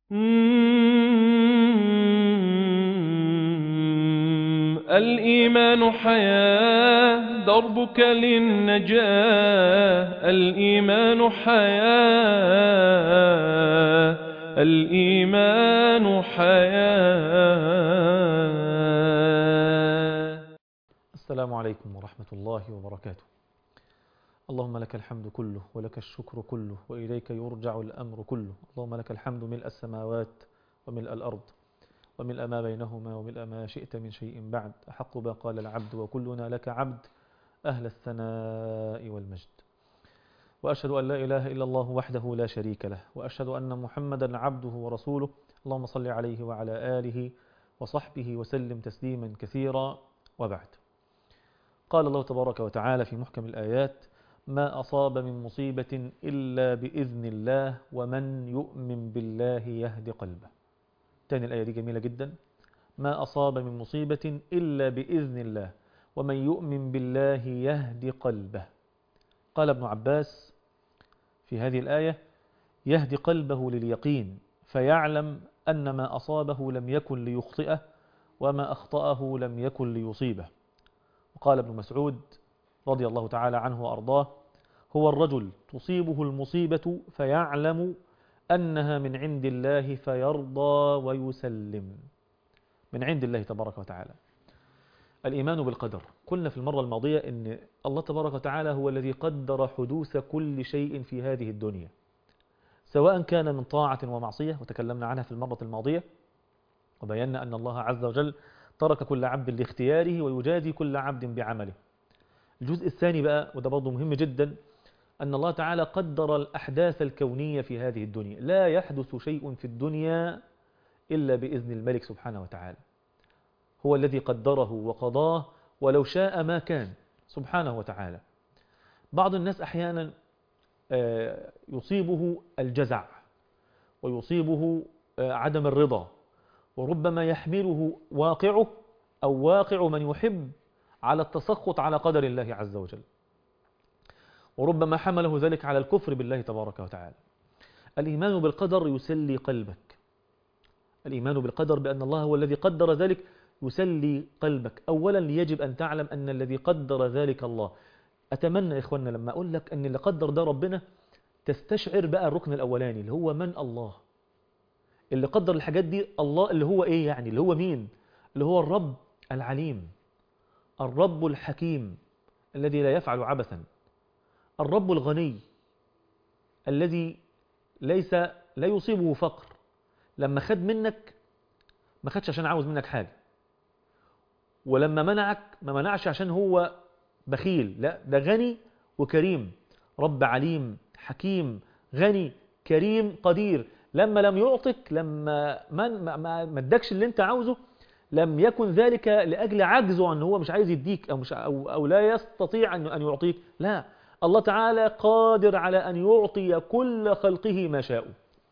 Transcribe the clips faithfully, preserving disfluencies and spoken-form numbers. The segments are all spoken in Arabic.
مم. الإيمان حياة دربك للنجاة. الإيمان حياة. الإيمان حياة. السلام عليكم ورحمة الله وبركاته. اللهم لك الحمد كله ولك الشكر كله وإليك يرجع الأمر كله. اللهم لك الحمد ملء السماوات وملء الأرض وملء ما بينهما وملء ما شئت من شيء بعد. أحق ما قال العبد وكلنا لك عبد، أهل الثناء والمجد. وأشهد أن لا إله إلا الله وحده لا شريك له، وأشهد أن محمدا عبده ورسوله. اللهم صل عليه وعلى آله وصحبه وسلم تسليما كثيرا، وبعد. قال الله تبارك وتعالى في محكم الآيات: ما أصاب من مصيبة إلا بإذن الله ومن يؤمن بالله يهد قلبه. تاني الآية دي جميلة جدا. ما أصاب من مصيبة إلا بإذن الله ومن يؤمن بالله يهد قلبه. قال ابن عباس في هذه الآية: يهدي قلبه لليقين فيعلم أن ما أصابه لم يكن ليخطئه وما أخطأه لم يكن ليصيبه. وقال ابن مسعود رضي الله تعالى عنه وأرضاه: هو الرجل تصيبه المصيبة فيعلم أنها من عند الله فيرضى ويسلم. من عند الله تبارك وتعالى. الإيمان بالقدر. قلنا في المرة الماضية أن الله تبارك وتعالى هو الذي قدر حدوث كل شيء في هذه الدنيا، سواء كان من طاعة ومعصية، وتكلمنا عنها في المرة الماضية وبينا أن الله عز وجل ترك كل عبد لاختياره ويجازي كل عبد بعمله. الجزء الثاني بقى، وده برضه مهم جدا، أن الله تعالى قدر الأحداث الكونية في هذه الدنيا. لا يحدث شيء في الدنيا إلا بإذن الملك سبحانه وتعالى. هو الذي قدره وقضاه، ولو شاء ما كان سبحانه وتعالى. بعض الناس أحيانا يصيبه الجزع ويصيبه عدم الرضا، وربما يحمله واقعه أو واقع من يحب على التسخط على قدر الله عز وجل، وربما حمله ذلك على الكفر بالله تبارك وتعالى. الإيمان بالقدر يسلي قلبك. الإيمان بالقدر بأن الله هو الذي قدر ذلك يسلي قلبك. أولا يجب أن تعلم أن الذي قدر ذلك الله. أتمنى يا إخواننا لما أقول لك أن اللي قدر ده ربنا تستشعر بقى الركن الأولاني اللي هو من الله. اللي قدر الحاجات دي الله، اللي هو إيه يعني؟ اللي هو مين؟ اللي هو الرب العليم، الرب الحكيم الذي لا يفعل عبثا، الرب الغني الذي ليس لا يصيبه فقر. لما خد منك ما خدش عشان عاوز منك حاجة، ولما منعك ما منعش عشان هو بخيل، لا، ده غني وكريم، رب عليم حكيم غني كريم قدير. لما لم يعطك، لما من ما, ما, ما ادكش اللي انت عاوزه، لم يكن ذلك لأجل عجزه أن هو مش عايز يديك أو, مش أو, أو لا يستطيع أن, أن يعطيك. لا، الله تعالى قادر على أن يعطي كل خلقه ما شاء.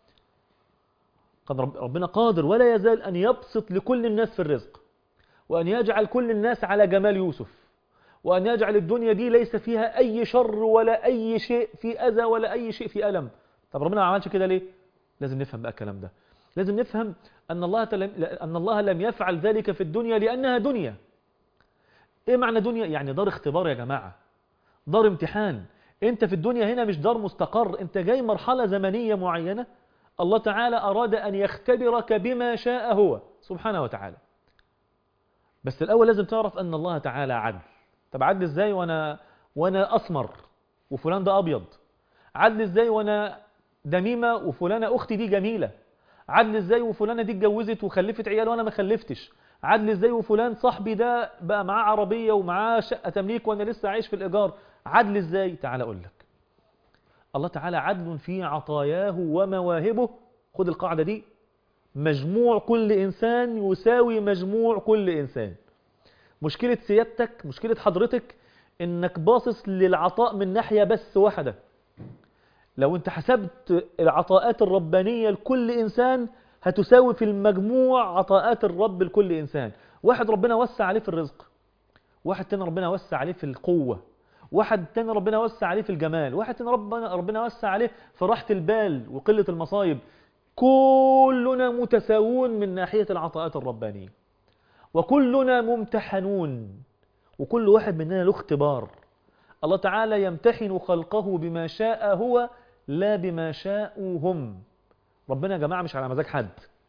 قد ربنا قادر ولا يزال أن يبسط لكل الناس في الرزق، وأن يجعل كل الناس على جمال يوسف، وأن يجعل الدنيا دي ليس فيها أي شر ولا أي شيء في أذى ولا أي شيء في ألم. طب ربنا ما عملش كده ليه؟ لازم نفهم بقى الكلام ده. لازم نفهم أن الله أن الله لم يفعل ذلك في الدنيا لأنها دنيا. إيه معنى دنيا؟ يعني دار اختبار يا جماعة، دار امتحان. أنت في الدنيا هنا مش دار مستقر، أنت جاي مرحلة زمنية معينة الله تعالى أراد أن يختبرك بما شاء هو سبحانه وتعالى. بس الأول لازم تعرف أن الله تعالى عدل. طب عدل إزاي وأنا وأنا أسمر وفلان ده أبيض؟ عدل إزاي وأنا دميمة وفلانة أختي دي جميلة؟ عدل إزاي وفلانة دي اتجوزت وخلفت عيال وأنا ما خلفتش؟ عدل إزاي وفلان صاحبي ده بقى معاه عربية ومعاه شقة تمليك وأنا لسه عايش في الإيجار؟ عدل إزاي؟ تعال أقول لك. الله تعالى عدل في عطاياه ومواهبه. خد القاعدة دي: مجموع كل إنسان يساوي مجموع كل إنسان. مشكلة سيادتك، مشكلة حضرتك، إنك باصص للعطاء من ناحية بس واحدة. لو أنت حسبت العطاءات الربانية لكل إنسان هتساوي في المجموع عطاءات الرب لكل إنسان. واحد ربنا وسع عليه في الرزق، واحد تاني ربنا وسع عليه في القوة، واحد تاني ربنا وسع عليه في الجمال، واحد تاني ربنا ربنا وسع عليه في راحة البال وقلة المصايب. كلنا متساوون من ناحية العطاءات الربانية، وكلنا ممتحنون، وكل واحد مننا له اختبار. الله تعالى يمتحن خلقه بما شاء هو لا بما شاءوا هم. ربنا يا جماعة مش على مزاج حد،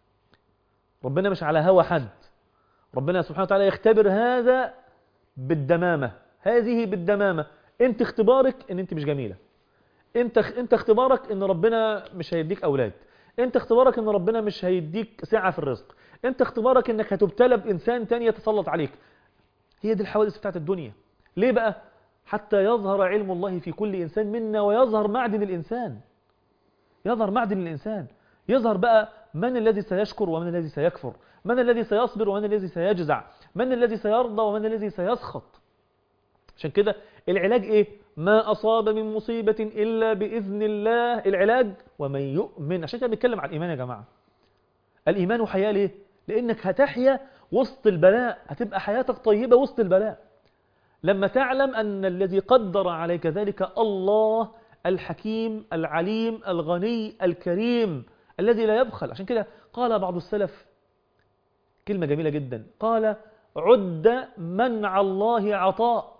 ربنا مش على هوى حد. ربنا سبحانه وتعالى يختبر هذا بالدمامة، هذه بالدمامة. انت اختبارك ان انت مش جميلة، انت انت اختبارك ان ربنا مش هيديك اولاد، انت اختبارك ان ربنا مش هيديك سعة في الرزق، انت اختبارك انك هتبتلى بانسان تاني يتسلط عليك. هي دي الحوادث بتاعت الدنيا. ليه بقى؟ حتى يظهر علم الله في كل انسان منا، ويظهر معدن الانسان، يظهر معدن الانسان، يظهر بقى من الذي سيشكر ومن الذي سيكفر، من الذي سيصبر ومن الذي سيجزع، من الذي سيرضى ومن الذي سيسخط. عشان كده العلاج ايه؟ ما أصاب من مصيبة إلا بإذن الله. العلاج ومن يؤمن. عشان كده بنتكلم عن الإيمان يا جماعة. الإيمان حياة. ليه؟ لأنك هتحيا وسط البلاء، هتبقى حياتك طيبة وسط البلاء لما تعلم أن الذي قدر عليك ذلك الله الحكيم العليم الغني الكريم الذي لا يبخل. عشان كده قال بعض السلف كلمة جميلة جدا، قال: عد منع الله عطاء،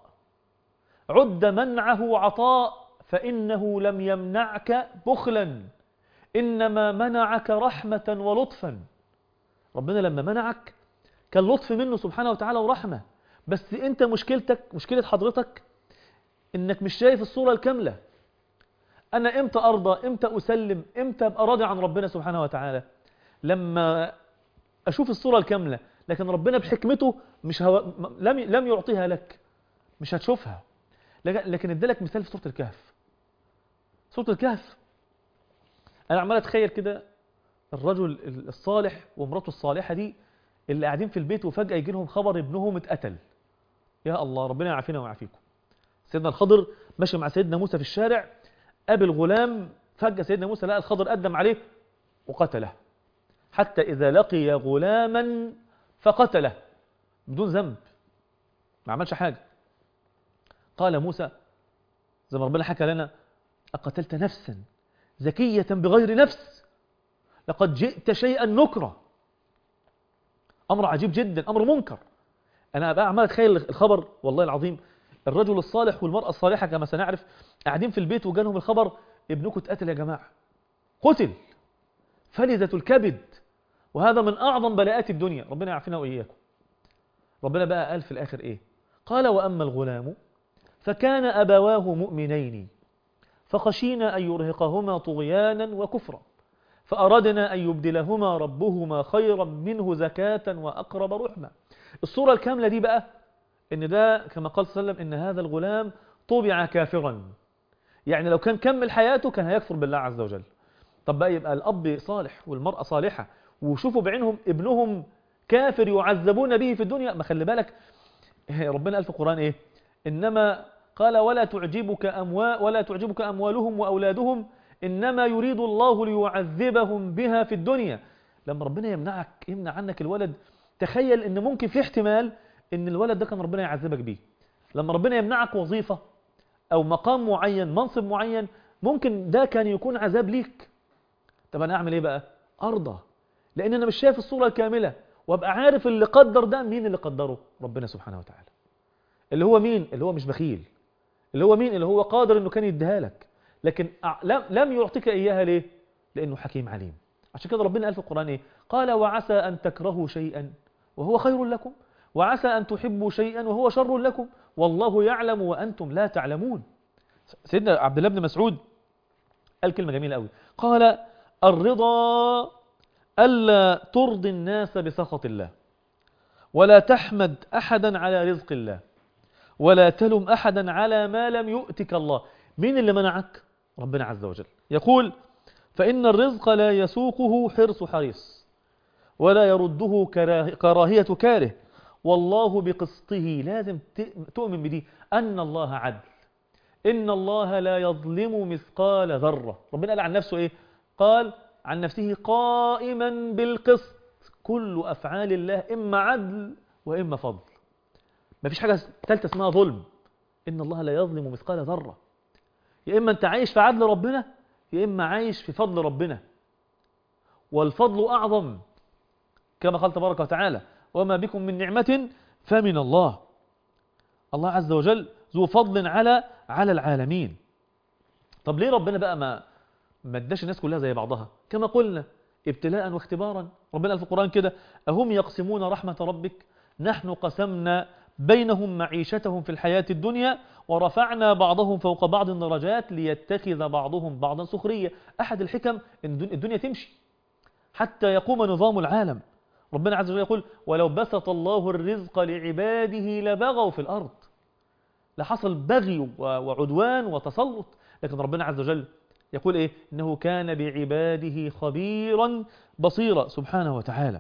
عد منعه عطاء، فإنه لم يمنعك بخلا، إنما منعك رحمة ولطفا. ربنا لما منعك كان لطف منه سبحانه وتعالى ورحمة، بس أنت مشكلتك، مشكلة حضرتك إنك مش شايف الصورة الكاملة. أنا إمتى أرضى، إمتى أسلم، إمتى أبقى راضي عن ربنا سبحانه وتعالى؟ لما أشوف الصورة الكاملة. لكن ربنا بحكمته مش هو... لم لم يعطيها لك، مش هتشوفها. لكن ادالك مثال في سورة الكهف. سورة الكهف أنا عمال أتخيل كده الرجل الصالح ومراته الصالحة دي اللي قاعدين في البيت، وفجأة يجي لهم خبر ابنهم اتقتل. يا الله، ربنا يعافينا ويعافيكم. سيدنا الخضر ماشي مع سيدنا موسى في الشارع، قابل غلام، فجأة سيدنا موسى لقى الخضر قدم عليه وقتله، حتى إذا لقي غلاما فقتله بدون ذنب، ما عملش حاجة. قال موسى زي ما ربنا حكى لنا: أقتلت نفسا زكية بغير نفس لقد جئت شيئا نكرا. أمر عجيب جدا، أمر منكر. أنا بقى عمال أتخيل الخبر، والله العظيم الرجل الصالح والمرأة الصالحة كما سنعرف قاعدين في البيت وجالهم الخبر: ابنكم اتقتل يا جماعة، قتل، فلذة الكبد، وهذا من أعظم بلاءات الدنيا. ربنا يعافينا وإياكم. ربنا بقى قال في الآخر إيه؟ قال: وأما الغلام فكان أبواه مؤمنين فخشينا أن يرهقهما طغيانا وكفرا فأردنا أن يبدلهما ربهما خيرا منه زكاة وأقرب رحمة. الصورة الكاملة دي بقى إن ده كما قال صلى الله عليه وسلم: إن هذا الغلام طبع كافرا، يعني لو كان كمل حياته كان هيكفر بالله عز وجل. طب بقى يبقى الأب صالح والمرأة صالحة وشوفوا بعينهم ابنهم كافر يعذبون به في الدنيا. ما خلي بالك ربنا قال في القرآن إيه؟ إنما قال: ولا تعجبك أموال ولا تعجبك أموالهم وأولادهم إنما يريد الله ليعذبهم بها في الدنيا. لما ربنا يمنعك يمنع عنك الولد، تخيل إن ممكن في احتمال إن الولد ده كان ربنا يعذبك بيه. لما ربنا يمنعك وظيفة أو مقام معين، منصب معين، ممكن ده كان يكون عذاب ليك. طب أنا أعمل إيه بقى؟ أرضى، لأن أنا مش شايف الصورة الكاملة، وأبقى عارف اللي قدر ده مين اللي قدره؟ ربنا سبحانه وتعالى. اللي هو مين؟ اللي هو مش بخيل. اللي هو مين؟ اللي هو قادر إنه كان يديها لك، لكن لم يعطيك إياها. ليه؟ لأنه حكيم عليم. عشان كده ربنا قال في القرآن إيه؟ قال: وعسى أن تكرهوا شيئا وهو خير لكم، وعسى أن تحبوا شيئا وهو شر لكم، والله يعلم وأنتم لا تعلمون. سيدنا عبد الله بن مسعود قال كلمة جميلة قوي، قال: الرضا ألا ترضي الناس بسخط الله، ولا تحمد أحدا على رزق الله، ولا تلم أحدا على ما لم يؤتك الله. مين اللي منعك؟ ربنا عز وجل. يقول: فإن الرزق لا يسوقه حرص حريص، ولا يرده كراهية كاره، والله بقسطه. لازم تؤمن بدي، أن الله عدل، إن الله لا يظلم مثقال ذرة. ربنا قال عن نفسه إيه؟ قال عن نفسه: قائما بالقسط. كل أفعال الله إما عدل وإما فضل، ما فيش حاجة ثالثة اسمها ظلم. إن الله لا يظلم مثقال ذرة. يا إما أنت عايش في عدل ربنا، يا إما عايش في فضل ربنا. والفضل أعظم، كما قال تبارك وتعالى وما بكم من نعمة فمن الله. الله عز وجل ذو فضل على على العالمين. طب ليه ربنا بقى ما ما اداش الناس كلها زي بعضها؟ كما قلنا ابتلاء واختبارا. ربنا في القرآن كده أهم يقسمون رحمة ربك نحن قسمنا بينهم معيشتهم في الحياة الدنيا ورفعنا بعضهم فوق بعض درجات ليتخذ بعضهم بعضا سخرية. أحد الحكم أن الدنيا تمشي حتى يقوم نظام العالم. ربنا عز وجل يقول ولو بسط الله الرزق لعباده لبغوا في الأرض، لحصل بغي وعدوان وتسلط، لكن ربنا عز وجل يقول إيه؟ إنه كان بعباده خبيرا بصيرا سبحانه وتعالى.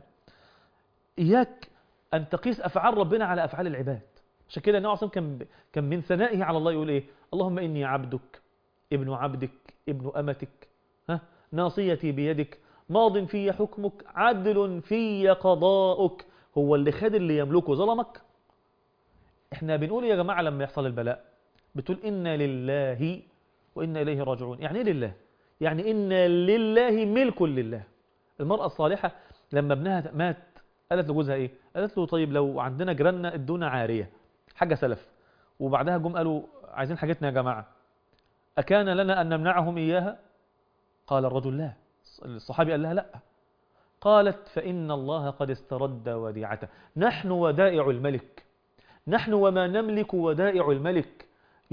إياك أن تقيس أفعال ربنا على أفعال العباد. عشان كده النبي صلى الله عليه وسلم كان من ثنائه على الله يقول إيه؟ اللهم إني عبدك ابن عبدك ابن أمتك، ها ناصيتي بيدك ماض في حكمك عدل في قضاؤك. هو اللي خد اللي يملكه ظلمك؟ احنا بنقول يا جماعة لما يحصل البلاء بتقول إنا لله وإنا إليه راجعون. يعني إيه لله؟ يعني إنا لله ملك لله. المرأة الصالحة لما ابنها مات قالت لجوزها إيه؟ قالت له طيب لو عندنا جيراننا ادونا عارية حاجة سلف، وبعدها جم قالوا عايزين حاجتنا يا جماعة، أكان لنا أن نمنعهم إياها؟ قال الرجل لا. الصحابي قال لها لا. قالت فإن الله قد استرد وديعته. نحن ودائع الملك، نحن وما نملك ودائع الملك،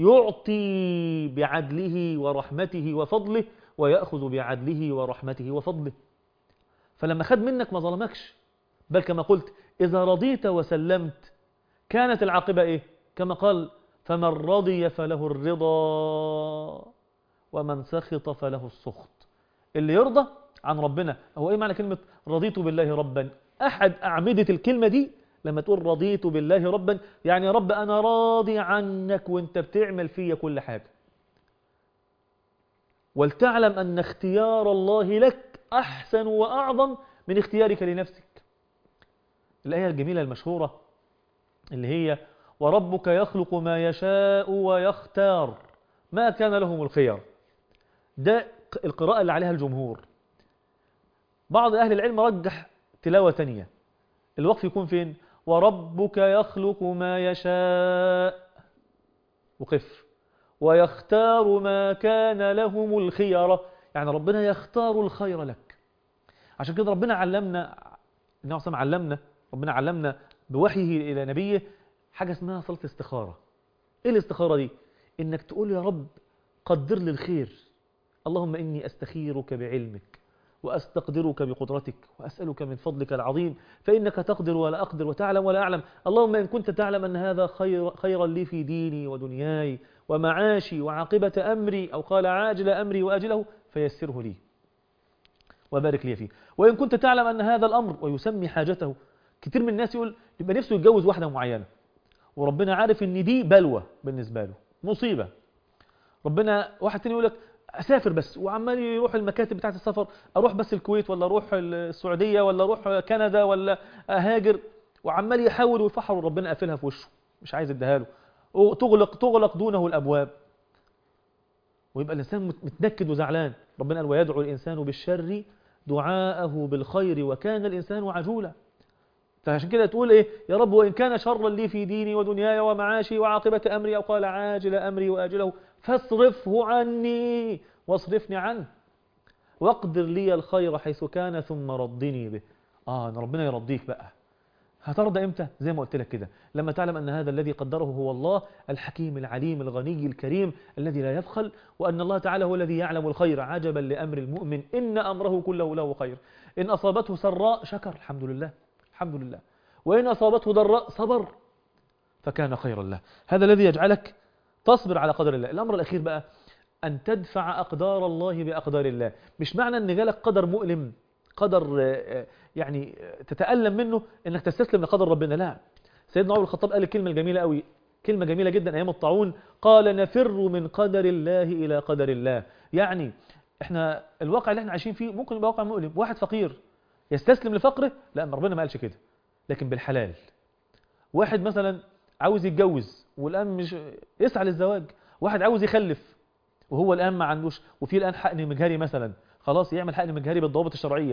يعطي بعدله ورحمته وفضله ويأخذ بعدله ورحمته وفضله. فلما خد منك ما ظلمكش، بل كما قلت إذا رضيت وسلمت كانت العاقبة إيه؟ كما قال فمن رضي فله الرضا ومن سخط فله السخط. اللي يرضى عن ربنا. هو إيه معنى كلمة رضيت بالله ربا؟ أحد أعمدة الكلمة دي لما تقول رضيت بالله ربا، يعني يا رب أنا راضي عنك وانت بتعمل فيا كل حاجة. ولتعلم أن اختيار الله لك أحسن وأعظم من اختيارك لنفسك. الآية الجميلة المشهورة اللي هي وربك يخلق ما يشاء ويختار ما كان لهم الخير. ده القراءة اللي عليها الجمهور. بعض أهل العلم رجح تلاوة تانية، الوقف يكون فين؟ وربك يخلق ما يشاء وقف ويختار ما كان لهم الخيرة، يعني ربنا يختار الخير لك. عشان كده ربنا علمنا، النبي صلى الله عليه وسلم علمنا، ربنا علمنا بوحيه إلى نبيه حاجة اسمها صلاة الاستخارة. إيه الاستخارة دي؟ إنك تقول يا رب قدر لي الخير، اللهم إني أستخيرك بعلمك وأستقدرك بقدرتك وأسألك من فضلك العظيم فإنك تقدر ولا أقدر وتعلم ولا أعلم. اللهم إن كنت تعلم أن هذا خير خيرا لي في ديني ودنياي ومعاشي وعاقبة أمري، أو قال عاجل أمري وأجله، فيسره لي وبارك لي فيه. وإن كنت تعلم أن هذا الأمر، ويسمي حاجته. كتير من الناس يقول يبقى نفسه يتجوز واحدة معينة وربنا عارف إن دي بلوى بالنسبة له، مصيبة. ربنا واحد تاني يقول لك أسافر بس، وعمال يروح المكاتب بتاعت السفر، أروح بس الكويت ولا أروح السعودية ولا أروح كندا ولا أهاجر، وعمال يحاول ويفحر وربنا قافلها في وشه مش عايز اديها له، وتغلق تغلق دونه الأبواب، ويبقى الإنسان متنكد وزعلان. ربنا قال ويدعو الإنسان بالشر دعاءه بالخير وكان الإنسان عجولا. فعشان كده تقول إيه يا رب وإن كان شرا لي في ديني ودنياي ومعاشي وعاقبة أمري، أو قال عاجل أمري وآجله، فاصرفه عني واصرفني عنه واقدر لي الخير حيث كان ثم ردني به. آه أن ربنا يرضيك بقى. هترضى إمتى؟ زي ما قلت لك كده، لما تعلم أن هذا الذي قدره هو الله الحكيم العليم الغني الكريم الذي لا يبخل، وأن الله تعالى هو الذي يعلم الخير. عجبا لأمر المؤمن إن أمره كله له خير، إن أصابته سراء شكر الحمد لله الحمد لله، وإن أصابته ضراء صبر فكان خيرا له. هذا الذي يجعلك تصبر على قدر الله. الأمر الأخير بقى أن تدفع أقدار الله بأقدار الله. مش معنى أن جالك قدر مؤلم، قدر يعني تتألم منه، أنك تستسلم لقدر ربنا. لا، سيدنا عمر الخطاب قال الكلمة الجميلة قوي، كلمة جميلة جدا أيام الطاعون، قال نفر من قدر الله إلى قدر الله. يعني احنا الواقع اللي احنا عايشين فيه ممكن يبقى واقع مؤلم. واحد فقير يستسلم لفقره، لا ربنا ما قالش كده، لكن بالحلال. واحد مثلا عاوز يتجوز والآن مش يسعى للزواج، واحد عاوز يخلف وهو الآن ما عندوش، وفي الآن حقن مجهري مثلا، خلاص يعمل حقن مجهري بالضوابط الشرعية،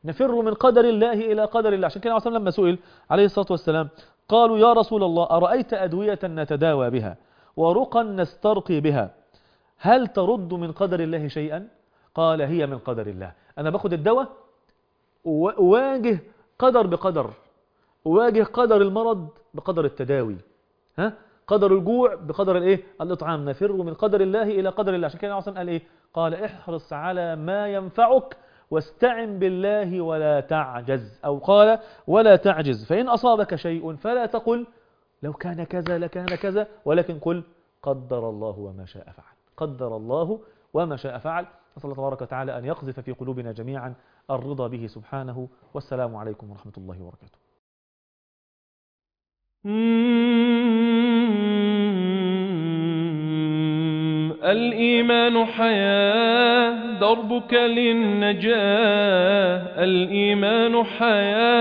نفر من قدر الله إلى قدر الله. عشان كده عليه الصلاة والسلام لما سئل عليه الصلاة والسلام قالوا يا رسول الله أرأيت أدوية نتداوى بها ورقا نسترقي بها هل ترد من قدر الله شيئا؟ قال هي من قدر الله. أنا باخد الدواء وواجه قدر بقدر، أواجه قدر المرض بقدر التداوي، ها؟ قدر الجوع بقدر الايه؟ الإطعام. نفر من قدر الله إلى قدر الله. عشان كده أصلا قال إيه؟ قال احرص على ما ينفعك واستعن بالله ولا تعجز، أو قال ولا تعجز، فإن أصابك شيء فلا تقل لو كان كذا لكان كذا، ولكن قل قدر الله وما شاء فعل. قدر الله وما شاء فعل. نسأل الله تبارك وتعالى أن يقذف في قلوبنا جميعا الرضا به سبحانه. والسلام عليكم ورحمة الله وبركاته. الإيمان حياة دربك للنجاة. الإيمان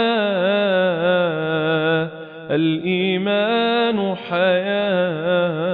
حياة، الإيمان حياة.